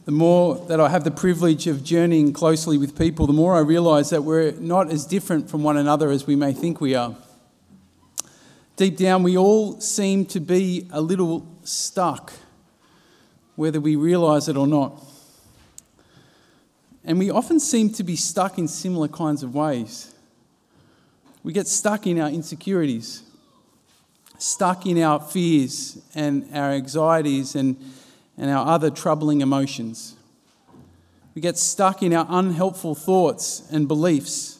The more that I have the privilege of journeying closely with people, the more I realise that we're not as different from one another as we may think we are. Deep down, we all seem to be a little stuck, whether we realise it or not. And we often seem to be stuck in similar kinds of ways. We get stuck in our insecurities, stuck in our fears and our anxieties and our other troubling emotions. We get stuck in our unhelpful thoughts and beliefs,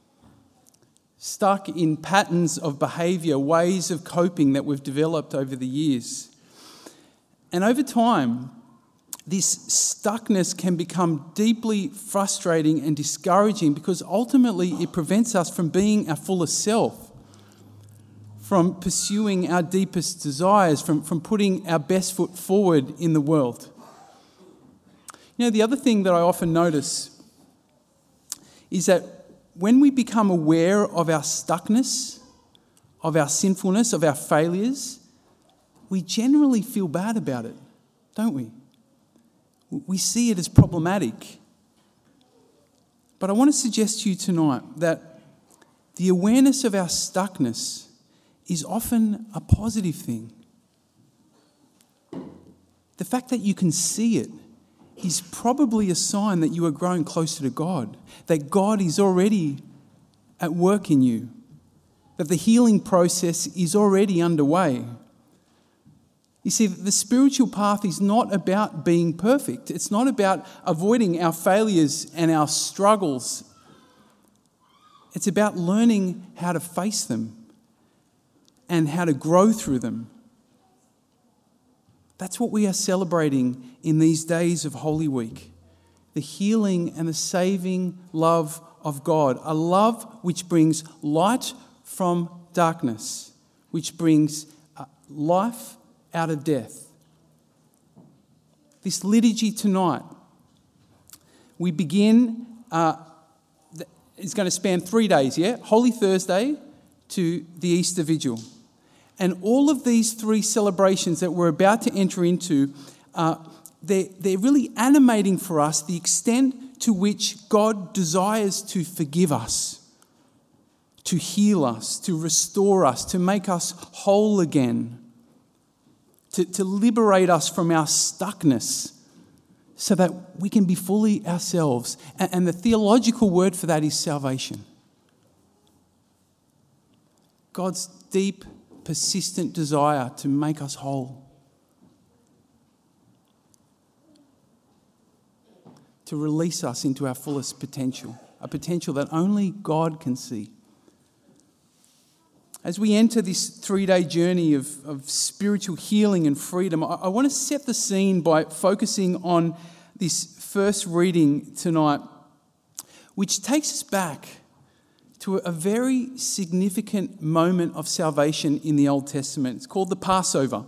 stuck in patterns of behaviour, ways of coping that we've developed over the years. And over time, this stuckness can become deeply frustrating and discouraging because ultimately it prevents us from being our fullest self, from pursuing our deepest desires, from putting our best foot forward in the world. You know, the other thing that I often notice is that when we become aware of our stuckness, of our sinfulness, of our failures, we generally feel bad about it, don't we? We see it as problematic. But I want to suggest to you tonight that the awareness of our stuckness is often a positive thing. The fact that you can see it is probably a sign that you are growing closer to God, that God is already at work in you, that the healing process is already underway. You see, the spiritual path is not about being perfect. It's not about avoiding our failures and our struggles. It's about learning how to face them and how to grow through them. That's what we are celebrating in these days of Holy Week. The healing and the saving love of God. A love which brings light from darkness, which brings life out of death. This liturgy tonight, we begin, it's going to span 3 days, yeah? Holy Thursday to the Easter Vigil. And all of these three celebrations that we're about to enter into, they're really animating for us the extent to which God desires to forgive us, to heal us, to restore us, to make us whole again, to liberate us from our stuckness so that we can be fully ourselves. And the theological word for that is salvation. God's deep, persistent desire to make us whole, to release us into our fullest potential, a potential that only God can see. As we enter this 3-day journey of spiritual healing and freedom, I want to set the scene by focusing on this first reading tonight, which takes us back to a very significant moment of salvation in the Old Testament. It's called the Passover.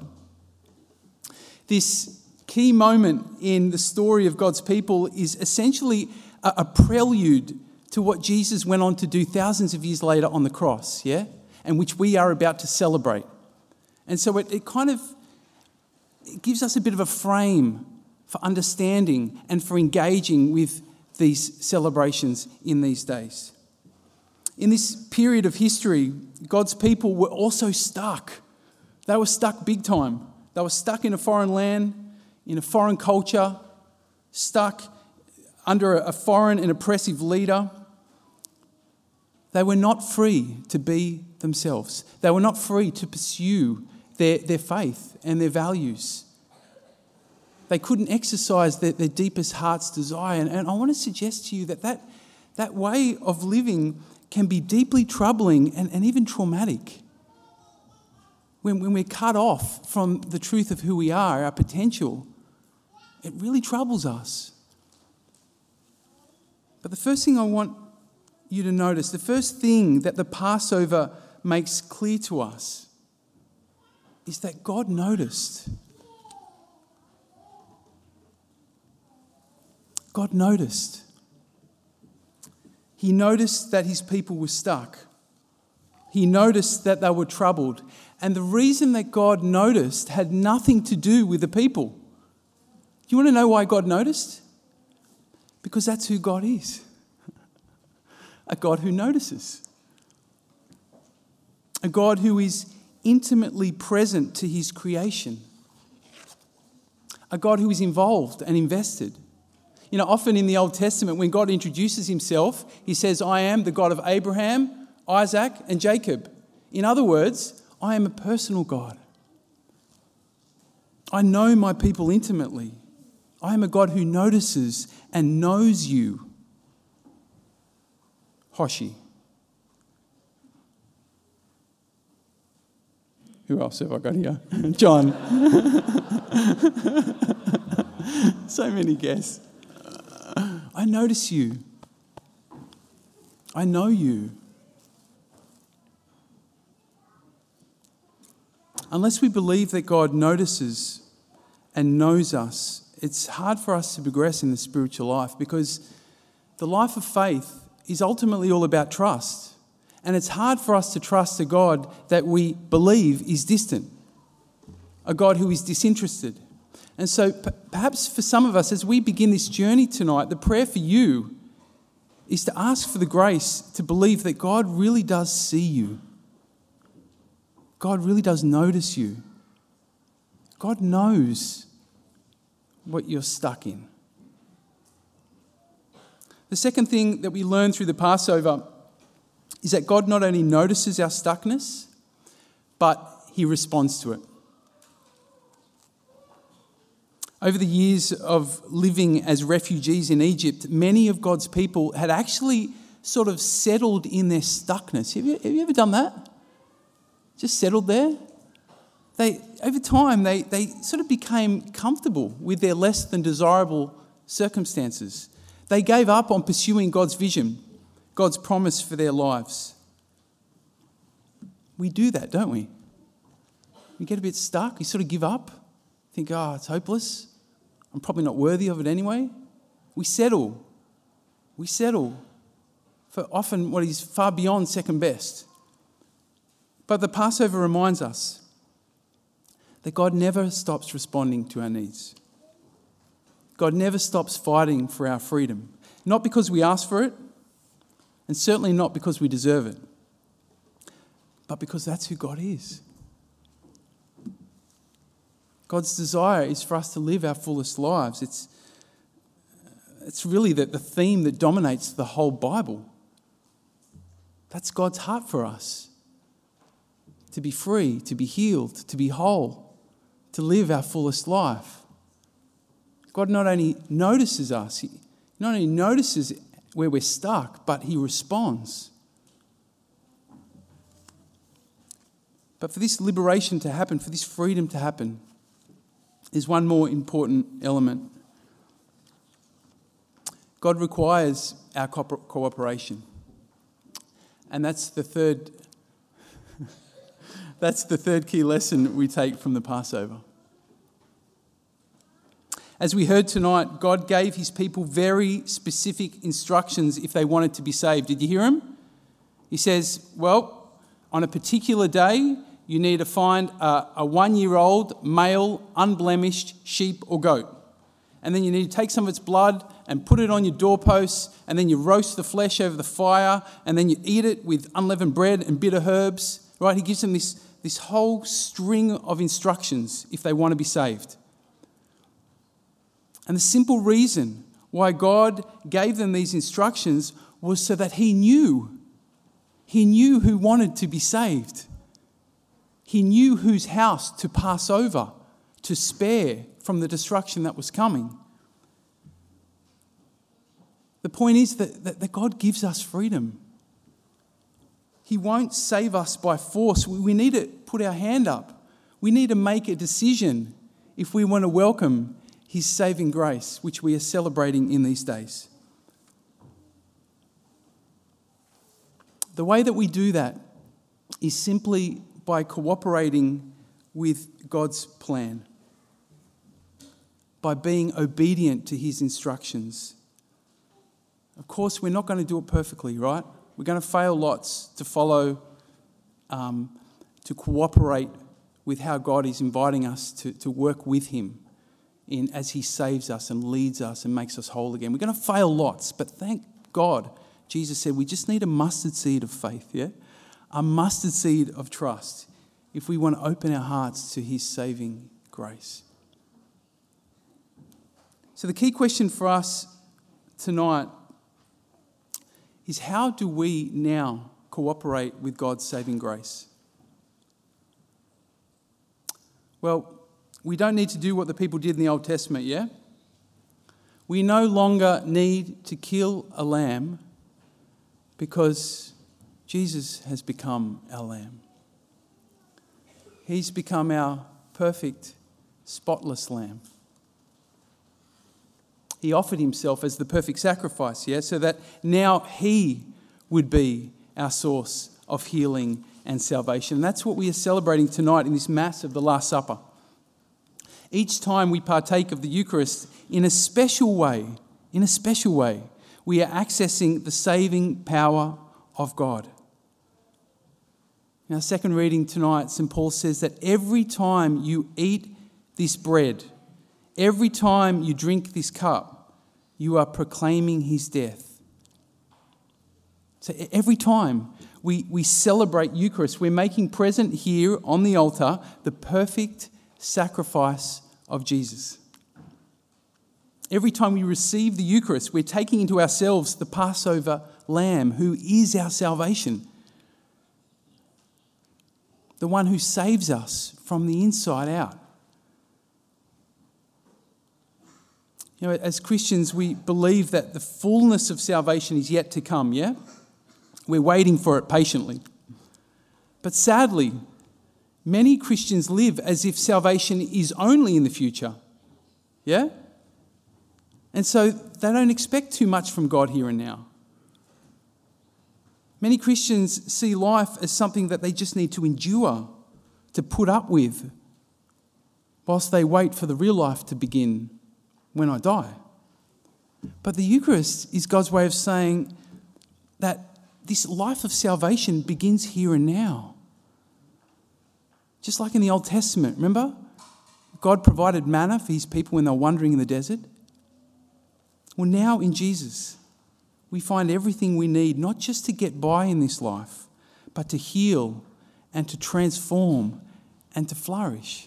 This key moment in the story of God's people is essentially a prelude to what Jesus went on to do thousands of years later on the cross, yeah? And which we are about to celebrate. And so it gives us a bit of a frame for understanding and for engaging with these celebrations in these days. In this period of history, God's people were also stuck. They were stuck big time. They were stuck in a foreign land, in a foreign culture, stuck under a foreign and oppressive leader. They were not free to be themselves. They were not free to pursue their faith and their values. They couldn't exercise their deepest heart's desire. And I want to suggest to you that way of living can be deeply troubling and even traumatic. When we're cut off from the truth of who we are, our potential, it really troubles us. But the first thing I want you to notice, the first thing that the Passover makes clear to us is that God noticed. God noticed. He noticed that his people were stuck. He noticed that they were troubled. And the reason that God noticed had nothing to do with the people. You want to know why God noticed? Because that's who God is. A God who notices. A God who is intimately present to his creation. A God who is involved and invested. You know, often in the Old Testament, when God introduces himself, he says, I am the God of Abraham, Isaac, and Jacob. In other words, I am a personal God. I know my people intimately. I am a God who notices and knows you. Hoshi. Who else have I got here? John. So many guests. I notice you. I know you. Unless we believe that God notices and knows us, it's hard for us to progress in the spiritual life, because the life of faith is ultimately all about trust. And it's hard for us to trust a God that we believe is distant, a God who is disinterested. And so perhaps for some of us, as we begin this journey tonight, the prayer for you is to ask for the grace to believe that God really does see you. God really does notice you. God knows what you're stuck in. The second thing that we learn through the Passover is that God not only notices our stuckness, but he responds to it. Over the years of living as refugees in Egypt, many of God's people had actually sort of settled in their stuckness. Have you ever done that? Just settled there? Over time, they sort of became comfortable with their less than desirable circumstances. They gave up on pursuing God's vision, God's promise for their lives. We do that, don't we? We get a bit stuck, we sort of give up, think, it's hopeless. I'm probably not worthy of it anyway. We settle for often what is far beyond second best. But the Passover reminds us that God never stops responding to our needs. God never stops fighting for our freedom. Not because we ask for it, and certainly not because we deserve it, but because that's who God is. God's desire is for us to live our fullest lives. It's really the theme that dominates the whole Bible. That's God's heart for us. To be free, to be healed, to be whole, to live our fullest life. God not only notices us, he not only notices where we're stuck, but he responds. But for this liberation to happen, for this freedom to happen, there's one more important element. God requires our cooperation. And that's the third key lesson we take from the Passover. As we heard tonight, God gave his people very specific instructions if they wanted to be saved. Did you hear him? He says, on a particular day, you need to find a 1-year-old male unblemished sheep or goat. And then you need to take some of its blood and put it on your doorposts, and then you roast the flesh over the fire, and then you eat it with unleavened bread and bitter herbs. Right? He gives them this whole string of instructions if they want to be saved. And the simple reason why God gave them these instructions was so that he knew who wanted to be saved. He knew whose house to pass over, to spare from the destruction that was coming. The point is that God gives us freedom. He won't save us by force. We need to put our hand up. We need to make a decision if we want to welcome his saving grace, which we are celebrating in these days. The way that we do that is simply by cooperating with God's plan, by being obedient to his instructions. Of course, we're not going to do it perfectly, right? We're going to fail lots to follow, to cooperate with how God is inviting us to work with him as he saves us and leads us and makes us whole again. We're going to fail lots, but thank God, Jesus said we just need a mustard seed of faith, yeah? A mustard seed of trust if we want to open our hearts to his saving grace. So the key question for us tonight is, how do we now cooperate with God's saving grace? Well, we don't need to do what the people did in the Old Testament, yeah? We no longer need to kill a lamb because Jesus has become our lamb. He's become our perfect, spotless lamb. He offered himself as the perfect sacrifice, yeah, so that now he would be our source of healing and salvation. And that's what we are celebrating tonight in this Mass of the Last Supper. Each time we partake of the Eucharist in a special way, we are accessing the saving power of God. In our second reading tonight, St. Paul says that every time you eat this bread, every time you drink this cup, you are proclaiming his death. So every time we celebrate Eucharist, we're making present here on the altar the perfect sacrifice of Jesus. Every time we receive the Eucharist, we're taking into ourselves the Passover Lamb, who is our salvation. The one who saves us from the inside out. You know, as Christians, we believe that the fullness of salvation is yet to come, yeah? We're waiting for it patiently. But sadly, many Christians live as if salvation is only in the future, yeah? And so they don't expect too much from God here and now. Many Christians see life as something that they just need to endure, to put up with, whilst they wait for the real life to begin when I die. But the Eucharist is God's way of saying that this life of salvation begins here and now. Just like in the Old Testament, remember? God provided manna for his people when they were wandering in the desert. Well, now in Jesus, we find everything we need, not just to get by in this life, but to heal and to transform and to flourish.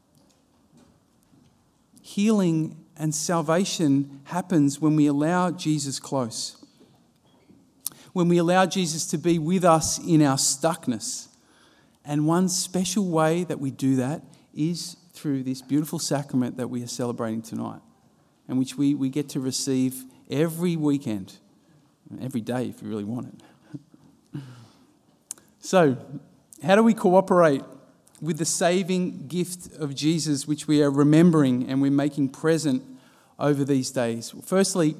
Healing and salvation happens when we allow Jesus close. When we allow Jesus to be with us in our stuckness. And one special way that we do that is through this beautiful sacrament that we are celebrating tonight, and which we get to receive every weekend, every day if you really want it. So, how do we cooperate with the saving gift of Jesus, which we are remembering and we're making present over these days? Well, firstly,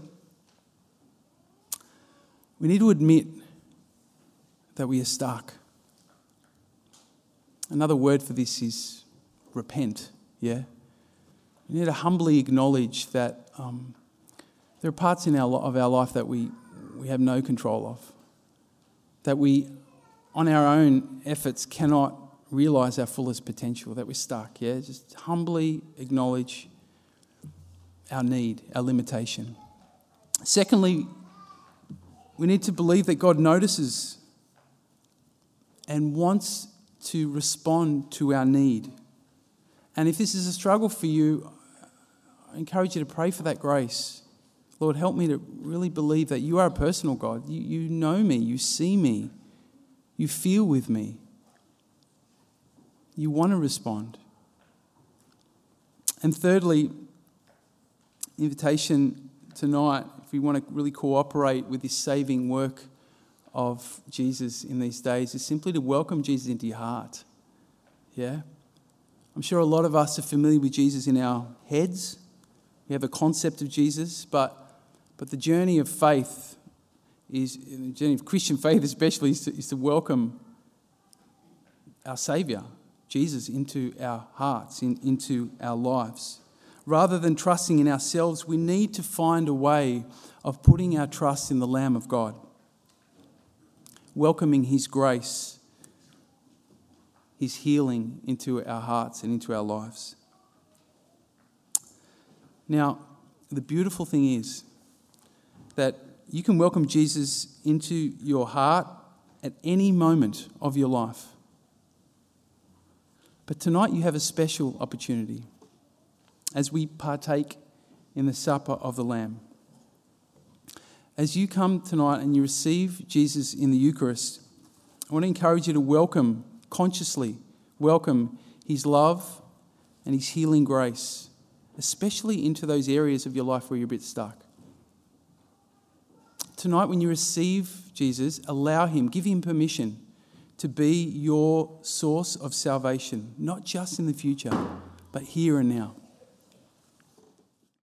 we need to admit that we are stuck. Another word for this is repent, yeah? We need to humbly acknowledge that there are parts of our life that we have no control of, that we, on our own efforts, cannot realise our fullest potential, that we're stuck, yeah? Just humbly acknowledge our need, our limitation. Secondly, we need to believe that God notices and wants to respond to our need. And if this is a struggle for you, I encourage you to pray for that grace. Lord, help me to really believe that you are a personal God. You know me, you see me, you feel with me. You want to respond. And thirdly, invitation tonight, if we want to really cooperate with this saving work of Jesus in these days, is simply to welcome Jesus into your heart. Yeah? I'm sure a lot of us are familiar with Jesus in our heads. We have a concept of Jesus, but the journey of faith is, the journey of Christian faith especially, is to welcome our Saviour, Jesus, into our hearts, into our lives. Rather than trusting in ourselves, we need to find a way of putting our trust in the Lamb of God, welcoming his grace, his healing into our hearts and into our lives. Now, the beautiful thing is that you can welcome Jesus into your heart at any moment of your life. But tonight you have a special opportunity as we partake in the supper of the Lamb. As you come tonight and you receive Jesus in the Eucharist, I want to encourage you to consciously welcome his love and his healing grace, especially into those areas of your life where you're a bit stuck. Tonight, when you receive Jesus, give him permission to be your source of salvation, not just in the future, but here and now.